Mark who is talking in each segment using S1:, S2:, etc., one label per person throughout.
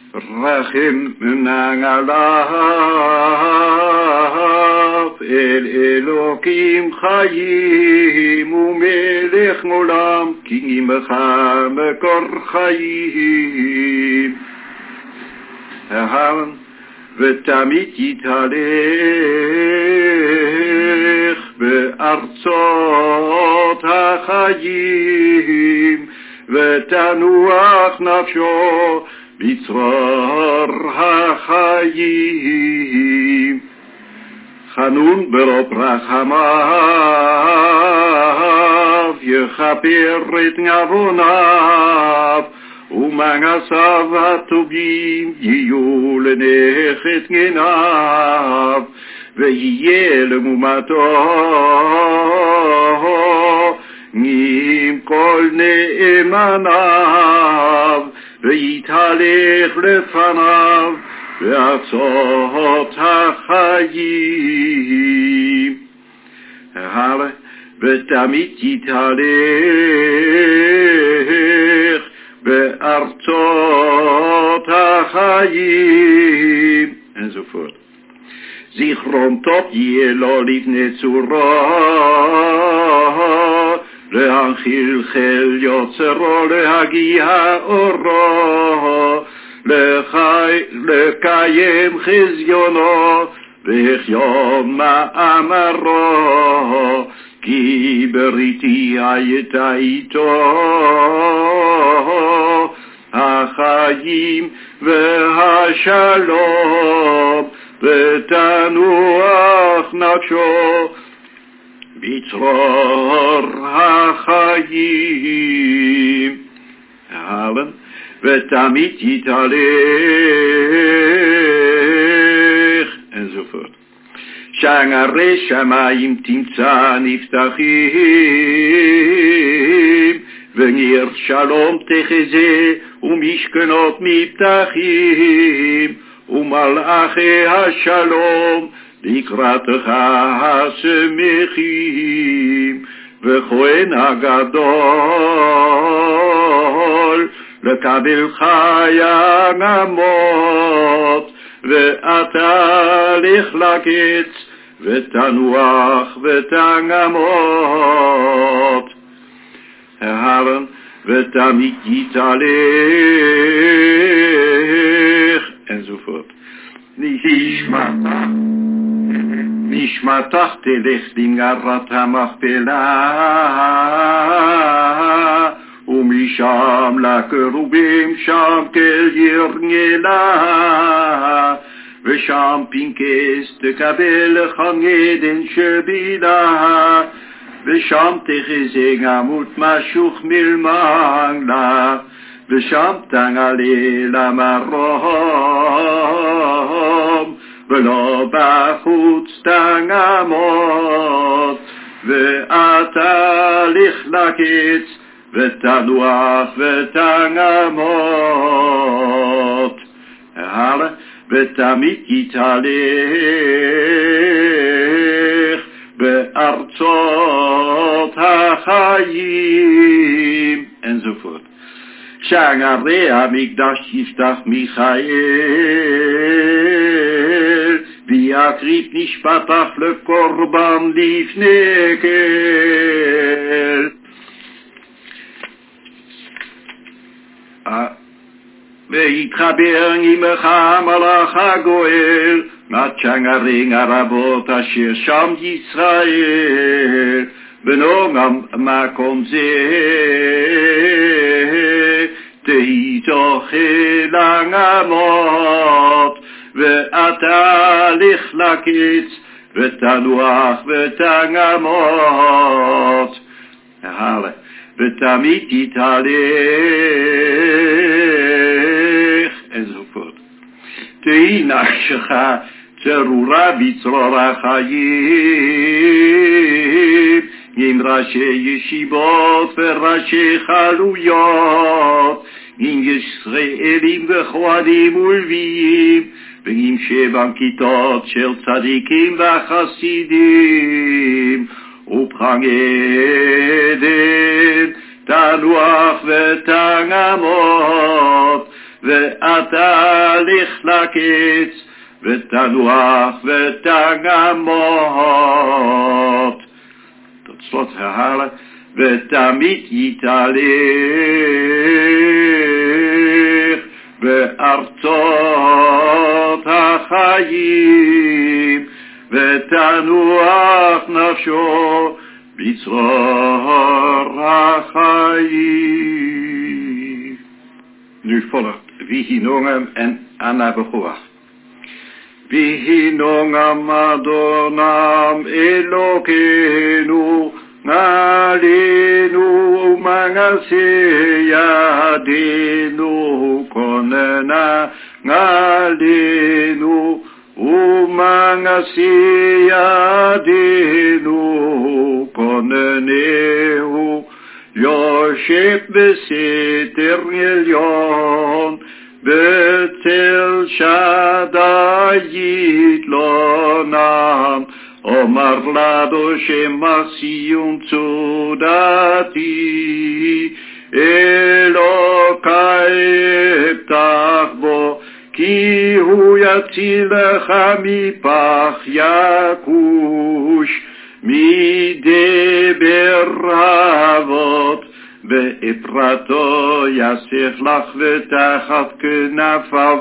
S1: רחם מנהג עליו, אל אלוקים חיים ומלך עולם, כי עמך מקור חיים. ותמיד יתהלך בארצות החיים, ותנוח נפשו בצרור החיים. חנון ברוב רחמיו, יכפר את עווניו, ומעשיו הטובים יהיו לנחת עיניו, ויהיה למומתו עם כל נאמניו, ויתהלך לפניו בארצות החיים. ותמיד יתהלך בארצות החיים. En zo voort. זיכרון טוב יהיה לו לפני צורו, להנחיל חיל יוצרו, להגיע אורו, לקיים חזיונו, והחיום מאמרו, כי בריתי הייתה איתו, החיים והשלום, ותנוח נפשו בצרור החיים. ותמיד יתהלך, en zo voort. שערי שמיים תמצא נפתחים, וניר שלום תחזה, ומשכנות מבטחים, ומלאכי השלום לקראתך השמחים. וכהן הגדול לקבל חיה נמות, ואתה לך לקץ ותנוח ותנמות. ותמיד יתהלך, enzovoort. נשמתך תלך למערת המכפלה, ומשם לקרובים שם כל ירנלה, ושם פנקס תקבל לך עדן שבילה, ושם תחזה עמוד משוך מלמעלה, ושם תעלה למרום, ולא בחוץ תעמוד, ואתה לך לקץ ותנוח ותנמות. ותמיד יתהלך בארצות החיים, enzovoort. שערי המקדש יפתח מיכאל, ויקריב נשפתך לקורבן לפני כל. ויתחבר עמך מלאך הגואל, מהשערים הרבות אשר שם ישראל, ונאמר מקום זה תהי תאכל עמות, ואתה לך לקץ ותנוח ותנמות. ותמיד יתהלך, enzovoort. תהי נפשך צרורה בצרור החיים, עם ראשי ישיבות וראשי חלויות, עם ישראלים וכהנים ולוויים, ועם 7 כיתות של צדיקים וחסידים, ופרנג עדן תנוח ותנמות, ואתה לכלקץ, ותנוח ותגמות. Tot slot herhalen, ותמיד יתהלך בארצות החיים, ותנוח נפשו בצרור החיים. Nu volgt Vihinongam en Anna Begoach. Vihinongam Adonam Elokeinu Nalinu Mangaseyadenu Konena Nalinu Umangaseyadenu Konenehu Yosef beseter Elyon Betel Shaddai Yitlonam Omar lado Shemach Sion Tzudati Elokai Ebtach Bo Ki Hu Yatzilecha Mipach Yakush Mideber Havot Ve'eprato Yasech Lach Vetachat Knafav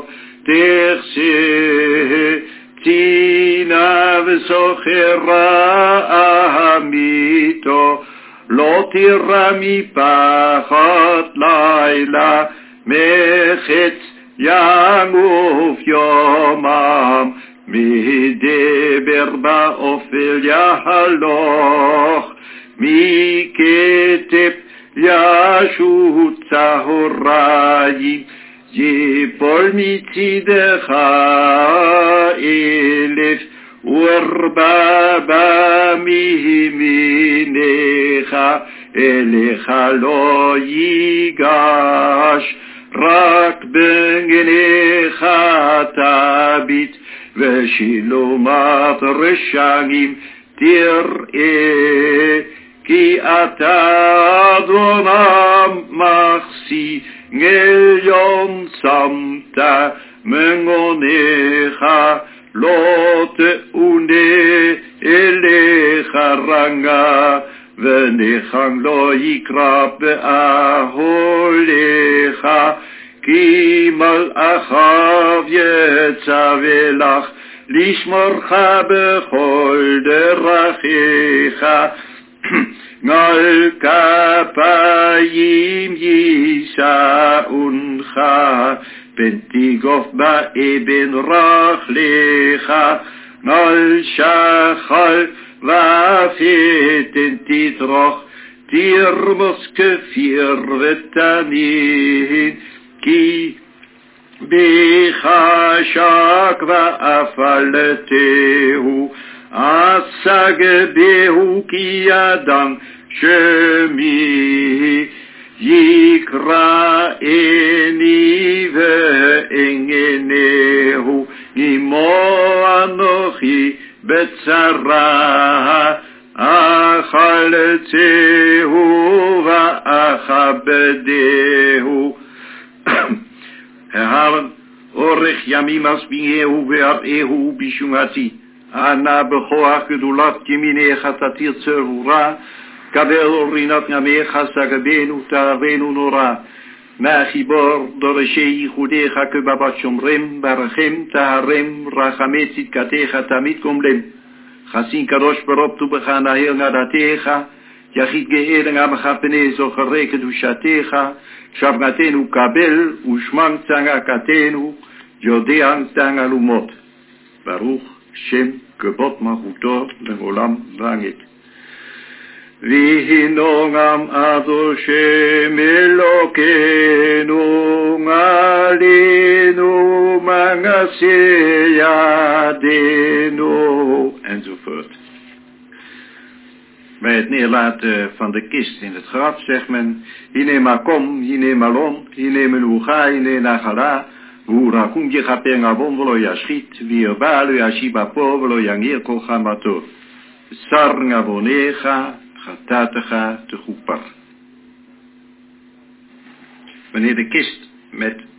S1: Techseh Tina V'sochera Amito Lo tira Mipachat Laila Mechetz Yanguf Yomam Mideber Ba'ofel Yahaloch Miketep Yashut Zahorayim Yipol Mitzidecha Elef Urbaba Mihiminecha Elecha Lo Yigash Rak Bengenecha Tabit Veshilomat Reshagim Tir'eh Ki ata Adonam Machsi Ngelion Samta Mengonecha Lote Une Elecha Ranga Venechang Lo Yikrab Be'aholecha Ki Mal'achav Yetzavelach Lishmorcha Bechol Derachecha Nal Kapayim Yisa'uncha Bentigof Ba'eben Rachlecha Nal Shachal Va'afeten Titroch Tirmos Kefir Vetanin Ki Bechashak Va'afaletehu Asagbehu Ki Adam Shemi Yikra Eni Ve'engenehu Imo Anochi Betzara Achaltehu Va'achabedehu. Herhalen, Orech Yamimas Bingehu Ve'arehu Bishungati Ana Bechoach Gedulat Kiminecha Tatir Tzerura Kabel Orinat Namecha Sagabenu Taravenu Nora Machibor Doreshei Chudecha Kebabat Shomrem Barachem Taharem Rachametzit Katecha Tamit Komlem Chasin Kadosh Baroptu Bechanahel Nadatecha Yachid Ge'elen Amacha Penezo Chareket Ushatecha Shavnatenu Kabel Ushman Tzanga Katenu Yodean Tzanga Lumot Baruch Shem Kebot Machuto Leolam Vangit Vihinongam Adoshem Elokeinu Ngalinu Mangaseyadenu enzovoort. Bij het neerlaten van de kist in het graf zegt men Hine makom, hine malon, hine menucha, hine nachala Urakum jechapen avon velo yashchit Virbalu yashibapo velo yangir kol chamato Sar ngavonecha Chatatecha te goepar. Wanneer de kist met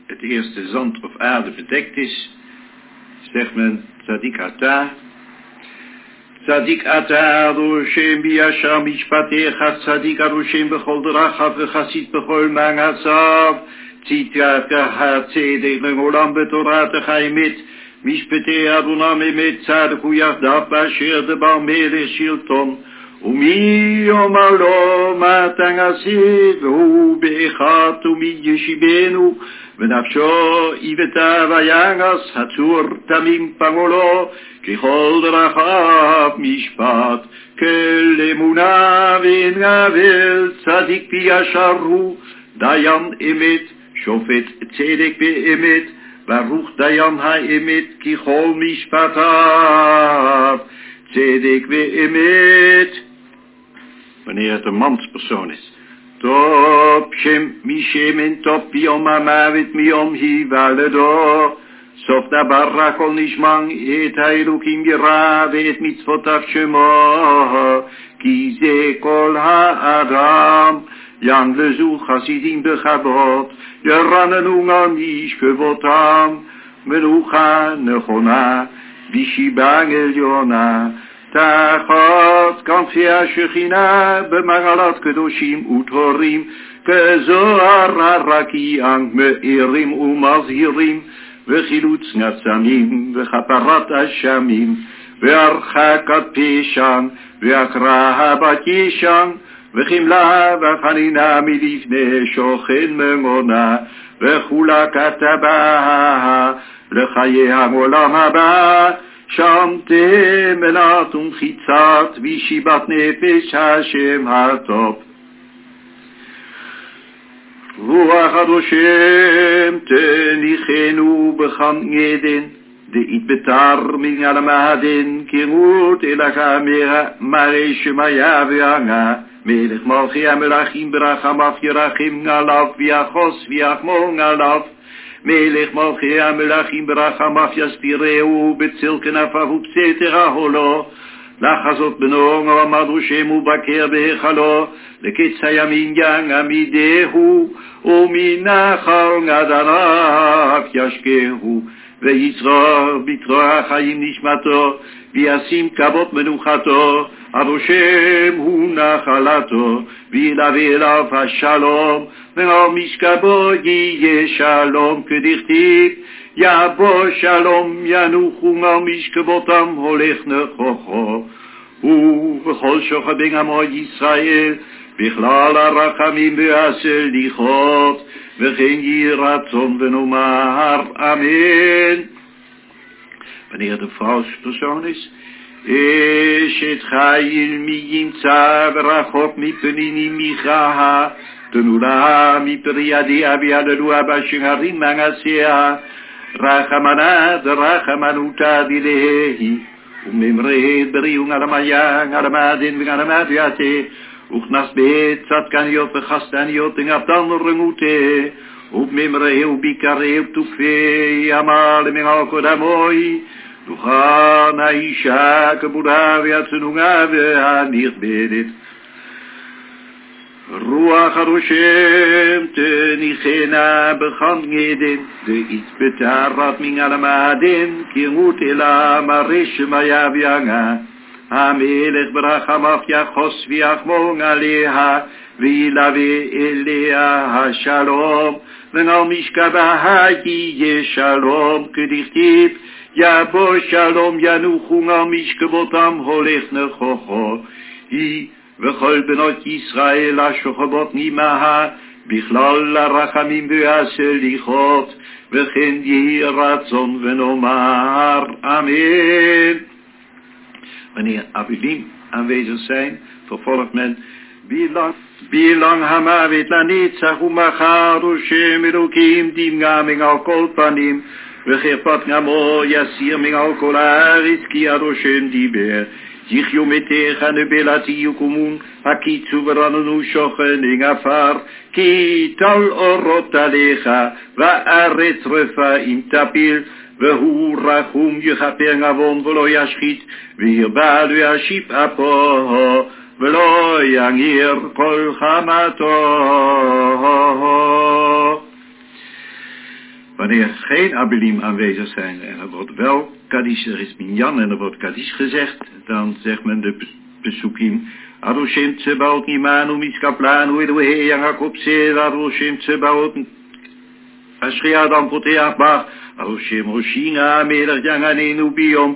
S1: het eerste zand of aarde bedekt is, zegt men Tzadik Ata. Tzadik Ata Adoshem Biyashar Mishpatecha Tzadik Adoshem Bechol Derachav Vechasit Bechol Mangasav Tzityacha Tzedek Lengolam Betoratecha Emet Mishpatei Adonam Emet Tzadku Yachdav Basher Debar Melech Shilton Umi Yomar Lo Matan Asid Vehu Be'echat Umi Yeshibenu V'nafsho Iveta Vayangas Hatzur Tamim Pangolo Kichol Derachav Mishpat Kel Emuna V'Navel Tzadik Biyasharu Dayan Emet Shofet Tzedek Be'emet Baruch Dayan HaEmet Kichol Mishpatav Tzedek Be'emet. Wanneer het een manspersoon is. Top Shem Mishem en Top Yom Amavet Miyom Hivaledo Sof da Barakol Nishman Et Hailukim Yira Ve'et Mitzvotav Shemo Ki Ze Kol HaAdam Yan Lezu Chasidim Bechabot Yeranen Unga Mishkevotam Menucha Nechona Bishibang Elyona Tachot Kanfia Shechina Bemagalat Kedoshim Utorim Kezoar Raki Ang Me'irim Umazhirim Vechilutz Natsamim Vechaparat Ashamim Ve'archakat Peshan Ve'akrahabat Yeshan Vechimla Vechanina Milifne Shochen Memona Vechula Katabaha Lechaye Hamolam Haba Shamte Menatum Chitzat Vishibat Nefesh Hashem Hatop Ruach Adoshem Tenichenu Becham Eden De Itbetar Min Alamaden Kirut Elachamera Maresh Maya Veanga Melech Malchi Amelachim Berachamaf Yerachim Alav Viachos Viachmon Alav Melech Malchi Amelachim Berachamaf Yaspireu Betzilken Afahu Psetera Holo Lachazot Benong Amadushem Ubaker Behechalo Leketz Hayamin Yang Amidehu Uminachal Ngadanaf Yashkehu Ve'yisra Bitra Chayim Nishmato V'yasim Kabot Menuchato Adoshem Hu Nachalato V'ilave Elav HaShalom Ve'al Mishkabo Yiye Shalom Kedichtiv Yabo Shalom Yanuchum Al Mishkabotam Holech Nechocho V'chol Shochabeng Amo Yisrael Bichlal HaRachamim Ve'asel Lichot V'chen Yiratzon V'nomar Amen. Wanneer de vrouwspersoon is, Eshet Chayil Mi Yimtza V'rachok Mi Penini Michaha Tenula Mi Periadi Abiadelu Abashin Harim Mangasea Rachamana Rachamanuta Dilehi Umemrehe Beriung Aramayang Aramadin V'Aramadiate Uchnas Beet Zatkaniot V'Chastaniot V'Abdan Rengute Umemrehe Ubikare Tukfe Yamal Mengalkodamoi Duchan Aisha Kabura V'Atzenunga V'Anirbedet Ruach Adoshem Tenichena Becham Eden De Itbetarat Min Alamaden Kirut Ela Maresh Maya V'Yanga Hamelech Berachamaf Yachos V'Yachmon Aleha V'Ilave Elea HaShalom V'Nal Mishkabaha Yiye Shalom Kedichtiv Yabo Shalom Yanuchum Al Mishkabotam Holech Nechocho Hi V'chol Benot Yisrael HaShochabot Nimaha Bichlal HaRachamim V'asel Lichot V'chen Yiratzon V'nomar Amen. Wanneer Abulim aanwezig zijn, vervolgt men Bilang Hamavet Lanetzach Umachar Oshem Elokim Dim Gaming Al Kolpanim V'cherpat Ngamo Yasir Ming Al Kolaris Ki Adoshem Diber Yichyu Metecha Nebelati Yukumun Hakitzu V'ranonu Shochen Ing Afar Ki Tal Orot Alecha Va'aretz Refa Im Tapil Vehu Rachum Yechaper Ngavon V'lo Yashchit V'yirba Lo Yaship Apo V'lo Yangir Kol Chamato Wanneer geen Abelim aanwezig zijn en er wordt wel Kaddish, er is Minyan en er wordt Kaddish gezegd, dan zegt men de Pesukim, Adoshem Tsebaot Nimanu Miskaplan, Uedohe Yangakop Se, Adoshem Tsebaot Ashria dan Poteachbach, Adoshem Roshinga, Melech Yanganenu Biom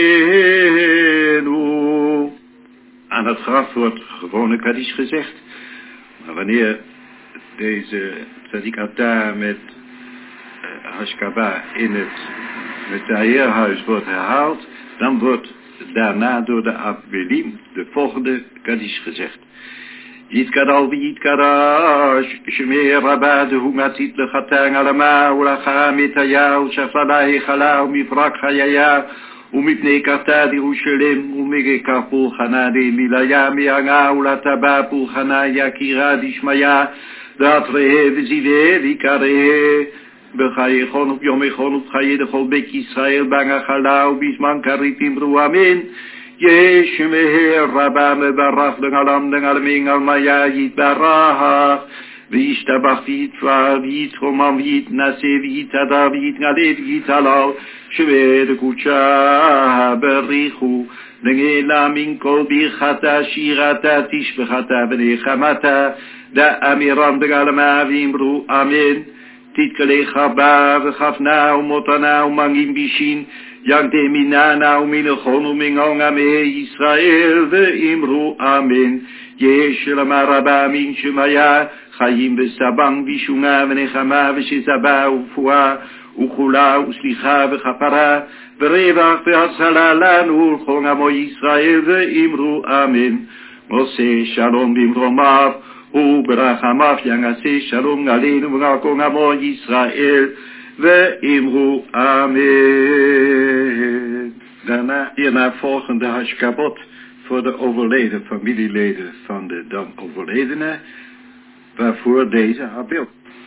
S1: Korenu. Aan het graf wordt gewone Kaddish gezegd, maar wanneer deze Tzadik Ata met Hashkaba in het Metaïrhuis wordt herhaald, dan wordt daarna door de Abelim de volgende Kaddish gezegd. Yitkadal v'yitkadash, Shemei Rabba dehu matzit lechatang alama, ulacha metaya, ushafala hechala, umifrak hayaya, umipnei karta d'Yerushalem, umegekar pulchana de-milaya, me'anga ulataba pulchana yakira d'Ishmaya, d'atrehe v'ziveh v'ikarehe, Bechayechon op Yomechon op Chaye de Chol Bet Yisrael Bangachala Ubisman Karitim Ru Amen Yesh Meher Rabba Mebarach Dengalam Dengalaming Almaya Yitbarach Vishtabach Vitva Vitroman Vit Nase Vitada Vit Nade Vitalal Shve de Kucha Berichu Dengela Min Kol Birchata Shirata Tishbechata Benechamata Da Amiram Dengalama Vimru Amen Titkele Chaba, Vechafna, Umotana, Umangim Bishin, Yankte Minana, Uminechon, Umingonga Mehe Yisrael, Ve'imru Amen. Yesh Lamaraba Min Shemaya, Chayim Vesabang, Vishunga, Venechama, Veshezaba, Ufua, Uchula, Uslicha, Vechapara, Verevach, Vehatzala, Lanu, Chongamo Yisrael, Ve'imru Amen. Mose Shalom Bimromav, Uberachamav Yangase Shalom Galenu V'Gakongamo Yisrael Ve'imru Amen. Hierna volgen de Hashkabot voor de overleden familieleden van de dan overledene, waarvoor deze Abel.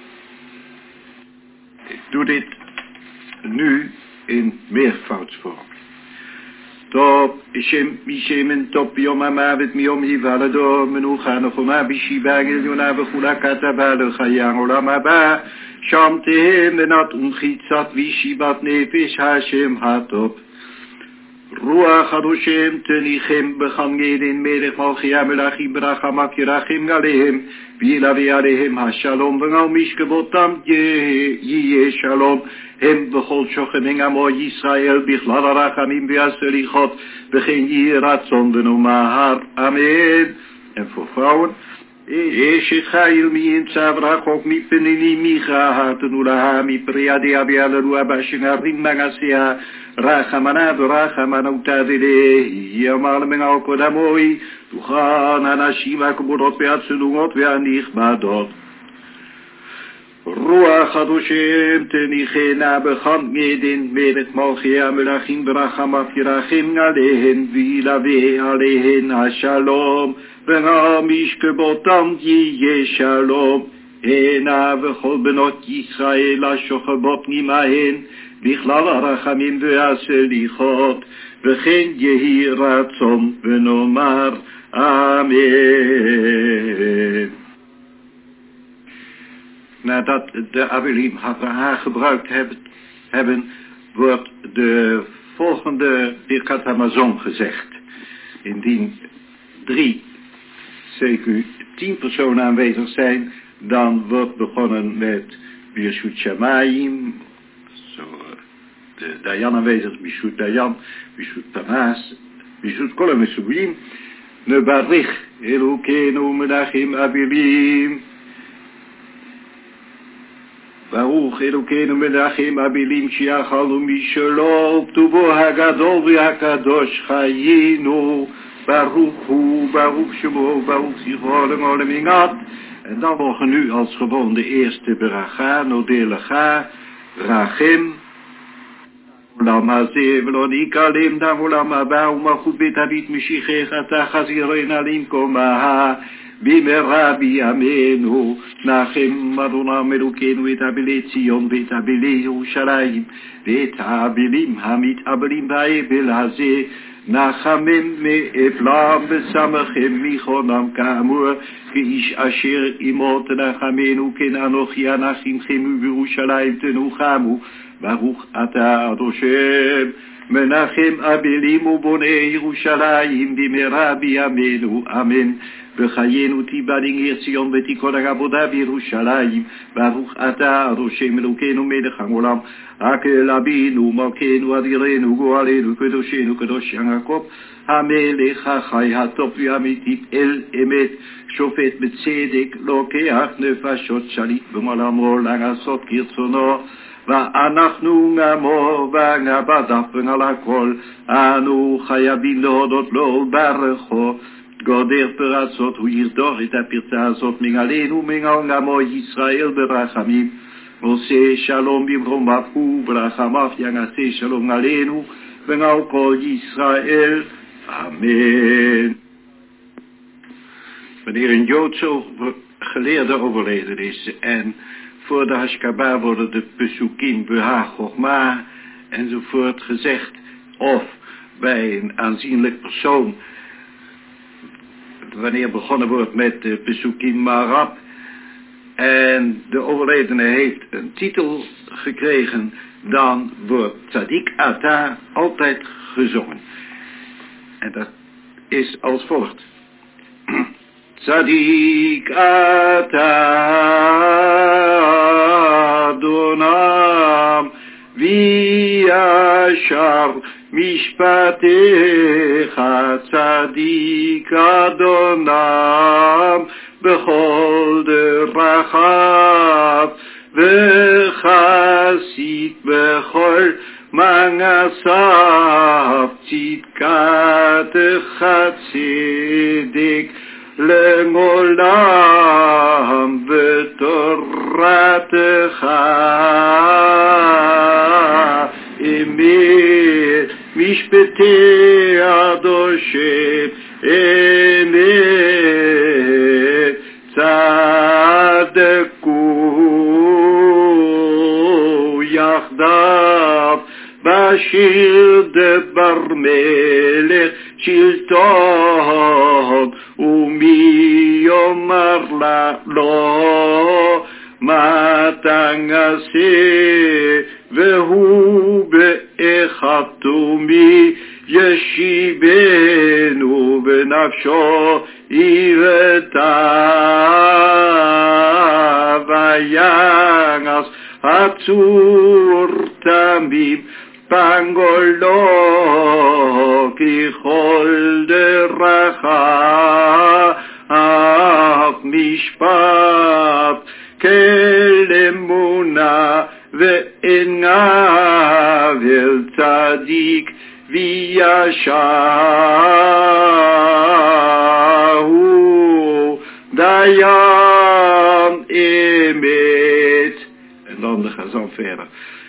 S1: Ik doe dit nu in meervoudsvorm. Top, Ishem, Top, Yomamavet, Miom, Hivalado, Menucha, Nochoma, Bishibang, Yona, Vechula, Katabal, Chayang, Olamaba, Sham, Tehem, Benat, Unchitsat, Vishibat, Nefesh, Hashem, Hatop. Ruach, Hadoshem, Tenichem, Becham, Gedin, Melech, Malchia, Melachim, Brachamak, Yerachim, Galehem, Vilavi, Alehem, Hashalom, Vengal, Mishkebotam, Ye, Shalom, Hem bechol shochem amo Yisrael bichlal arachamim v'aselichot v'chein yiratzon v'nomahar. Amen. En voor vrouwen. Eshet chayil mi'in tzav rachok mi'penini micha hatenulaha mi'priade abialalu abashingarim magasea rachamana v'rachamana utavile yamar mengal kodamoi tuchan anashim akubodot ve'atzelungot ve'anichmadot. Ruach Hadoshem tenichena becham medin melech malchia melachim berachamav yirachim alehen vilave alehen hashalom v'nam ishkebotam yiye shalom ena v'chol benot Yisrael ashochabot nimahen bichlal arachamim ve'aselichot v'chen yehi ratzon v'nomar Amen. Nadat de Abelim haar gebruikt hebben, wordt de volgende Birkat Hamazon gezegd. Indien 3, CQ 10 personen aanwezig zijn, dan wordt begonnen met Birshut Shamayim, zo de Dayan aanwezig, Birshut Dayan, Birshut Tamas, Birshut Kolem Esubim, Nebarich, Elokeinu Menachim Abelim, Baruch Elokeinu Menachim Abelim Shiachalu Mishalom Tuvo Hagadol V'Hakadosh Chayinu Baruch Hu, Baruch Shemo, Baruch Zichron Olem Ingat. En dan volgen nu als gewoon de eerste Beracha, Nodelecha, Rachem, Olam Hazeh V'lo Nikalem Dam Olam Haba Umachut Bet Habit Mishichecha Tachaziroi Nalim Komaha במהרה בימינו, נחם אדונם אלוקינו את אבלי ציון ואת אבלי ירושלים, ואת האבלים המתאבלים באבל הזה, נחמם מאבלם ושמחם מכונם כאמור, כאיש אשר עמו תנחמנו, כן אנוכי אנחמכם ובירושלים תנוחמו, ברוך אתה עד השם. מנחם אבלים ובוני ירושלים במהרה בימינו, אמן. בחיינו תיבדל עיר ציון ותיכון העבודה בירושלים, ברוך אתה עד השם אלוקינו מלך העולם, הקהל אבינו מלכנו אדירנו גואלנו קדושנו קדוש יעקב, המלך החי הטוב והאמיתי אל אמת, שופט בצדק, לוקח נפשות, שליט במלאמו לעשות כרצונו, ואנחנו נעמו ונעבדיו על הכל, אנו חייבים להודות לו ולברכו. גודר פרצות הוא ירדור את הפרצה הזאת מגלינו מגל עמו ישראל ברחמים, עושה שלום במרומיו וברחמיו יעשה שלום עלינו ועל כל ישראל, amen. Wanneer een Joodse geleerde overleden is en voor de Hashkaba worden de Pesukim, Beha, Chogma enzovoort gezegd, of bij een aanzienlijk persoon, wanneer begonnen wordt met de Pesukim Marab en de overledene heeft een titel gekregen, dan wordt Tzadik Ata altijd gezongen. En dat is als volgt. Tzadik Ata Adonam V'yashar Mishpatecha Tzadik Adonam Bechol derachav V'chasid bechol Mangasav Tzidkatecha tzedek Le'olam V'toratecha emet Mishpatei Adoshem emet Tzadeku yachdav Bashir debar melech shilton Umi yomar lo matangase Vehu be'echatumi yeshibenu benafsho iveta vayangas hatzur tamim pangolo kichol deracha mishpat kelemuna ve'enavel tzadik v'yashahu dayan emet. En dan gaan ze verder.